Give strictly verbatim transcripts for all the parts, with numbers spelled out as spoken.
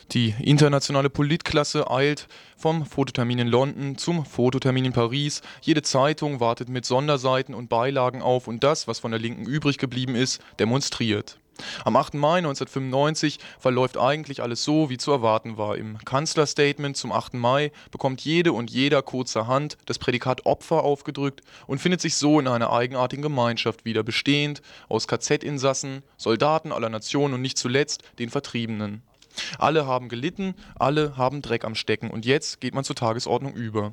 Die internationale Politklasse eilt vom Fototermin in London zum Fototermin in Paris. Jede Zeitung wartet mit Sonderseiten und Beilagen auf und das, was von der Linken übrig geblieben ist, demonstriert. Am achten Mai neunzehnhundertfünfundneunzig verläuft eigentlich alles so, wie zu erwarten war. Im Kanzlerstatement zum achten Mai bekommt jede und jeder kurzerhand das Prädikat Opfer aufgedrückt und findet sich so in einer eigenartigen Gemeinschaft wieder, bestehend aus K Z-Insassen, Soldaten aller Nationen und nicht zuletzt den Vertriebenen. Alle haben gelitten, alle haben Dreck am Stecken und jetzt geht man zur Tagesordnung über.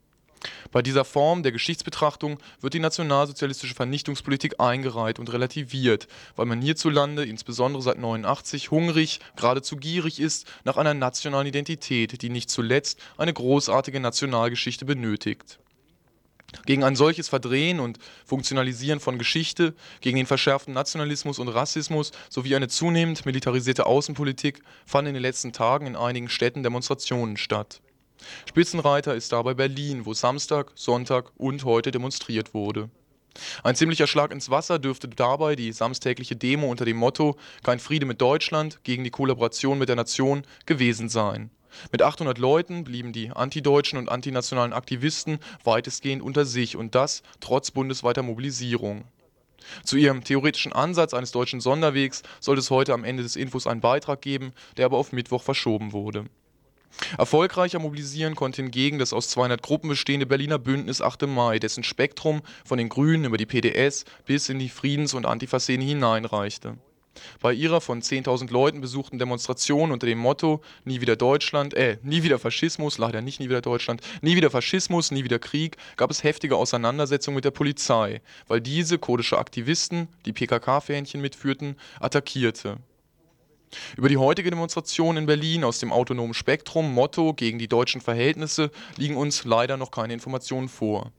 Bei dieser Form der Geschichtsbetrachtung wird die nationalsozialistische Vernichtungspolitik eingereiht und relativiert, weil man hierzulande, insbesondere seit neunundachtzig, hungrig, geradezu gierig ist nach einer nationalen Identität, die nicht zuletzt eine großartige Nationalgeschichte benötigt. Gegen ein solches Verdrehen und Funktionalisieren von Geschichte, gegen den verschärften Nationalismus und Rassismus sowie eine zunehmend militarisierte Außenpolitik fanden in den letzten Tagen in einigen Städten Demonstrationen statt. Spitzenreiter ist dabei Berlin, wo Samstag, Sonntag und heute demonstriert wurde. Ein ziemlicher Schlag ins Wasser dürfte dabei die samstägliche Demo unter dem Motto „Kein Friede mit Deutschland gegen die Kollaboration mit der Nation“ gewesen sein. Mit achthundert Leuten blieben die antideutschen und antinationalen Aktivisten weitestgehend unter sich und das trotz bundesweiter Mobilisierung. Zu ihrem theoretischen Ansatz eines deutschen Sonderwegs sollte es heute am Ende des Infos einen Beitrag geben, der aber auf Mittwoch verschoben wurde. Erfolgreicher mobilisieren konnte hingegen das aus zweihundert Gruppen bestehende Berliner Bündnis achte Mai, dessen Spektrum von den Grünen über die P D S bis in die Friedens- und Antifa-Szene hineinreichte. Bei ihrer von zehntausend Leuten besuchten Demonstration unter dem Motto „Nie wieder Deutschland“, äh, nie wieder Faschismus, leider nicht nie wieder Deutschland, nie wieder Faschismus, nie wieder Krieg, gab es heftige Auseinandersetzungen mit der Polizei, weil diese kurdische Aktivisten, die P K K-Fähnchen mitführten, attackierte. Über die heutige Demonstration in Berlin aus dem autonomen Spektrum Motto gegen die deutschen Verhältnisse liegen uns leider noch keine Informationen vor.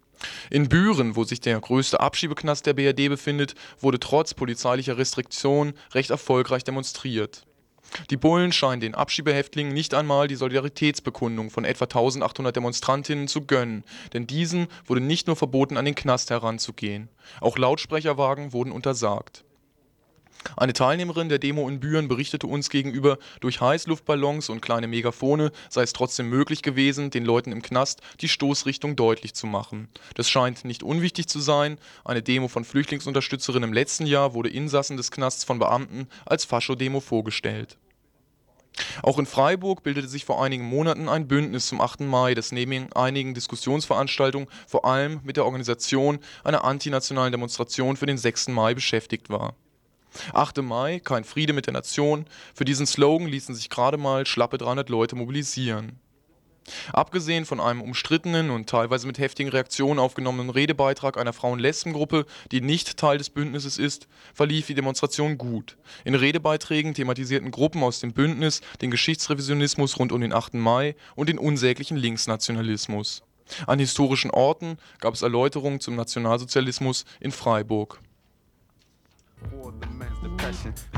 In Büren, wo sich der größte Abschiebeknast der B R D befindet, wurde trotz polizeilicher Restriktionen recht erfolgreich demonstriert. Die Bullen scheinen den Abschiebehäftlingen nicht einmal die Solidaritätsbekundung von etwa eintausendachthundert Demonstrantinnen zu gönnen, denn diesen wurde nicht nur verboten, an den Knast heranzugehen. Auch Lautsprecherwagen wurden untersagt. Eine Teilnehmerin der Demo in Büren berichtete uns gegenüber, durch Heißluftballons und kleine Megafone sei es trotzdem möglich gewesen, den Leuten im Knast die Stoßrichtung deutlich zu machen. Das scheint nicht unwichtig zu sein. Eine Demo von Flüchtlingsunterstützerinnen im letzten Jahr wurde Insassen des Knasts von Beamten als Fascho-Demo vorgestellt. Auch in Freiburg bildete sich vor einigen Monaten ein Bündnis zum achten Mai, das neben einigen Diskussionsveranstaltungen vor allem mit der Organisation einer antinationalen Demonstration für den sechsten Mai beschäftigt war. achte Mai, kein Friede mit der Nation, für diesen Slogan ließen sich gerade mal schlappe dreihundert Leute mobilisieren. Abgesehen von einem umstrittenen und teilweise mit heftigen Reaktionen aufgenommenen Redebeitrag einer Frauen-Lesben-Gruppe, die nicht Teil des Bündnisses ist, verlief die Demonstration gut. In Redebeiträgen thematisierten Gruppen aus dem Bündnis den Geschichtsrevisionismus rund um den achten Mai und den unsäglichen Linksnationalismus. An historischen Orten gab es Erläuterungen zum Nationalsozialismus in Freiburg.